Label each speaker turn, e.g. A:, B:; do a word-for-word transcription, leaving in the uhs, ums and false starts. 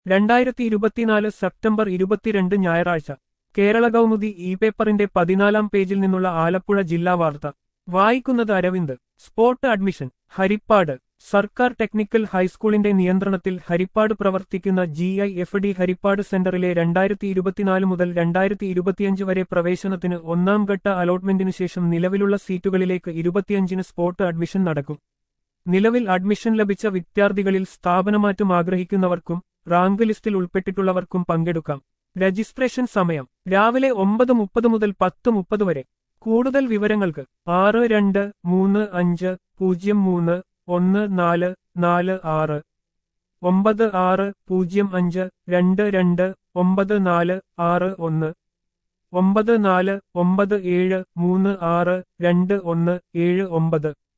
A: രണ്ടായിരത്തി ഇരുപത്തിനാല് സെപ്റ്റംബർ ഇരുപത്തിരണ്ട് ഞായറാഴ്ച കേരള കൗമുദി ഇ പേപ്പറിന്റെ പതിനാലാം പേജിൽ നിന്നുള്ള ആലപ്പുഴ ജില്ലാ വാർത്ത വായിക്കുന്നത് അരവിന്ദ്. Spot admission Harippad. സർക്കാർ ടെക്നിക്കൽ ഹൈസ്കൂളിന്റെ നിയന്ത്രണത്തിൽ ഹരിപ്പാട് പ്രവർത്തിക്കുന്ന G I F D Haripad സെന്ററിലെ രണ്ടായിരത്തി ഇരുപത്തിനാല് മുതൽ രണ്ടായിരത്തി ഇരുപത്തിയഞ്ച് വരെ പ്രവേശനത്തിന് ഒന്നാം ഘട്ട അലോട്ട്മെന്റിനു ശേഷം നിലവിലുള്ള സീറ്റുകളിലേക്ക് ഇരുപത്തിയഞ്ചിന് സ്പോട്ട് അഡ്മിഷൻ നടക്കും. നിലവിൽ അഡ്മിഷൻ ലഭിച്ച വിദ്യാർത്ഥികളിൽ സ്ഥാപനമാറ്റം ആഗ്രഹിക്കുന്നവർക്കും റാങ്ക് ലിസ്റ്റിൽ ഉൾപ്പെട്ടിട്ടുള്ളവർക്കും പങ്കെടുക്കാം. രജിസ്ട്രേഷൻ സമയം രാവിലെ ഒമ്പത് മുപ്പത് മുതൽ പത്ത് മുപ്പത് വരെ. കൂടുതൽ വിവരങ്ങൾക്ക് ആറ് രണ്ട് മൂന്ന് അഞ്ച് പൂജ്യം മൂന്ന് ഒന്ന് നാല് നാല് ആറ് ഒമ്പത് ആറ് പൂജ്യം അഞ്ച് രണ്ട് രണ്ട് ഒമ്പത് നാല് ആറ് ഒന്ന് ഒമ്പത് നാല് ഒമ്പത് ഏഴ് മൂന്ന് ആറ് രണ്ട് ഒന്ന് ഏഴ് ഒമ്പത്